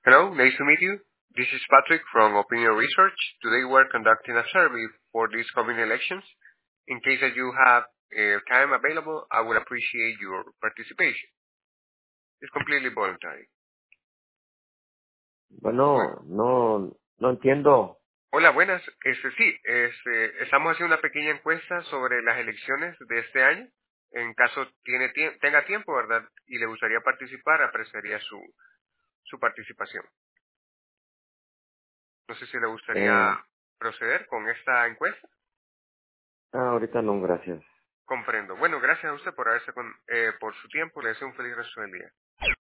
Hello, nice to meet you. This is Patrick from Opinion Research. Today we're conducting a survey for these coming elections. In case that you have time available, I would appreciate your participation. It's completely voluntary. Bueno, no entiendo. Hola, buenas. Estamos haciendo una pequeña encuesta sobre las elecciones de este año. En caso tenga tiempo, ¿verdad? Y le gustaría participar, apreciaría su participación. No sé si le gustaría proceder con esta encuesta. Ahorita no, gracias. Comprendo. Bueno, gracias a usted por por su tiempo. Le deseo un feliz resto del día.